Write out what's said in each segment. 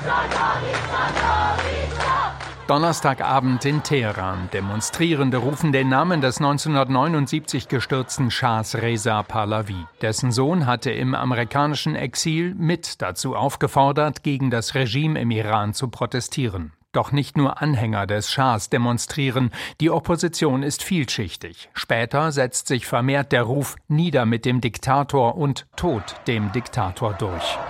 Donnerstagabend in Teheran. Demonstrierende rufen den Namen des 1979 gestürzten Schahs Reza Pahlavi. Dessen Sohn hatte im amerikanischen Exil mit dazu aufgefordert, gegen das Regime im Iran zu protestieren. Doch nicht nur Anhänger des Schahs demonstrieren, die Opposition ist vielschichtig. Später setzt sich vermehrt der Ruf „Nieder mit dem Diktator" und „Tod dem Diktator" durch.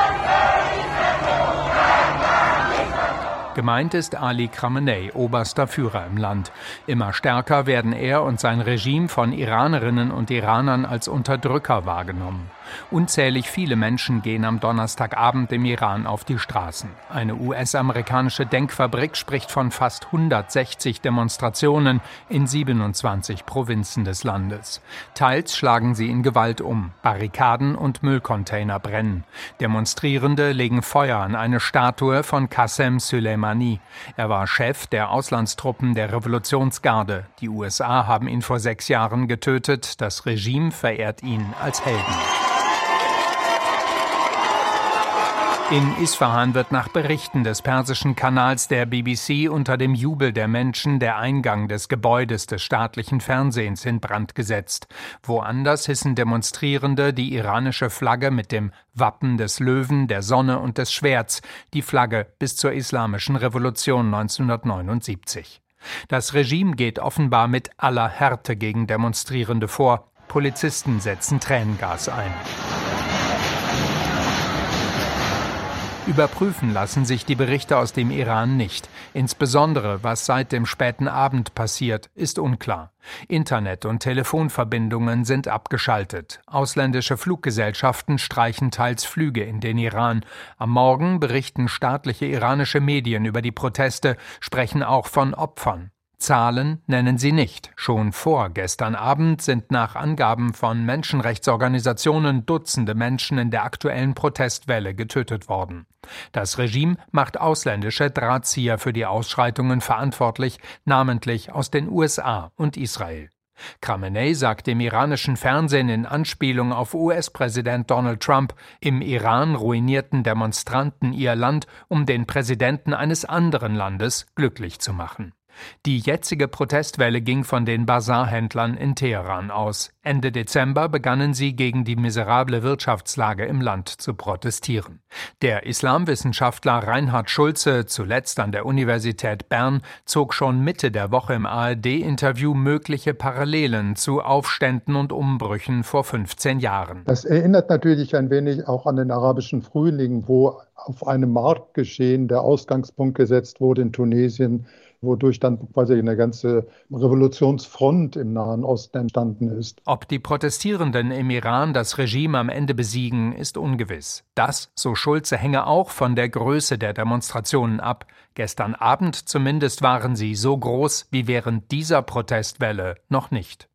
Gemeint ist Ali Khamenei, oberster Führer im Land. Immer stärker werden er und sein Regime von Iranerinnen und Iranern als Unterdrücker wahrgenommen. Unzählig viele Menschen gehen am Donnerstagabend im Iran auf die Straßen. Eine US-amerikanische Denkfabrik spricht von fast 160 Demonstrationen in 27 Provinzen des Landes. Teils schlagen sie in Gewalt um. Barrikaden und Müllcontainer brennen. Demonstrierende legen Feuer an eine Statue von Qasem Soleimani. Er war Chef der Auslandstruppen der Revolutionsgarde. Die USA haben ihn vor 6 Jahren getötet. Das Regime verehrt ihn als Helden. In Isfahan wird nach Berichten des persischen Kanals der BBC unter dem Jubel der Menschen der Eingang des Gebäudes des staatlichen Fernsehens in Brand gesetzt. Woanders hissen Demonstrierende die iranische Flagge mit dem Wappen des Löwen, der Sonne und des Schwerts, die Flagge bis zur Islamischen Revolution 1979. Das Regime geht offenbar mit aller Härte gegen Demonstrierende vor. Polizisten setzen Tränengas ein. Überprüfen lassen sich die Berichte aus dem Iran nicht. Insbesondere, was seit dem späten Abend passiert, ist unklar. Internet- und Telefonverbindungen sind abgeschaltet. Ausländische Fluggesellschaften streichen teils Flüge in den Iran. Am Morgen berichten staatliche iranische Medien über die Proteste, sprechen auch von Opfern. Zahlen nennen sie nicht. Schon vor gestern Abend sind nach Angaben von Menschenrechtsorganisationen Dutzende Menschen in der aktuellen Protestwelle getötet worden. Das Regime macht ausländische Drahtzieher für die Ausschreitungen verantwortlich, namentlich aus den USA und Israel. Khamenei sagt im iranischen Fernsehen in Anspielung auf US-Präsident Donald Trump, im Iran ruinierten Demonstranten ihr Land, um den Präsidenten eines anderen Landes glücklich zu machen. Die jetzige Protestwelle ging von den Basarhändlern in Teheran aus. Ende Dezember begannen sie gegen die miserable Wirtschaftslage im Land zu protestieren. Der Islamwissenschaftler Reinhard Schulze, zuletzt an der Universität Bern, zog schon Mitte der Woche im ARD-Interview mögliche Parallelen zu Aufständen und Umbrüchen vor 15 Jahren. Das erinnert natürlich ein wenig auch an den arabischen Frühling, wo auf einem Marktgeschehen der Ausgangspunkt gesetzt wurde in Tunesien, wodurch dann quasi eine ganze Revolutionsfront im Nahen Osten entstanden ist. Ob die Protestierenden im Iran das Regime am Ende besiegen, ist ungewiss. Das, so Schulze, hänge auch von der Größe der Demonstrationen ab. Gestern Abend zumindest waren sie so groß wie während dieser Protestwelle noch nicht.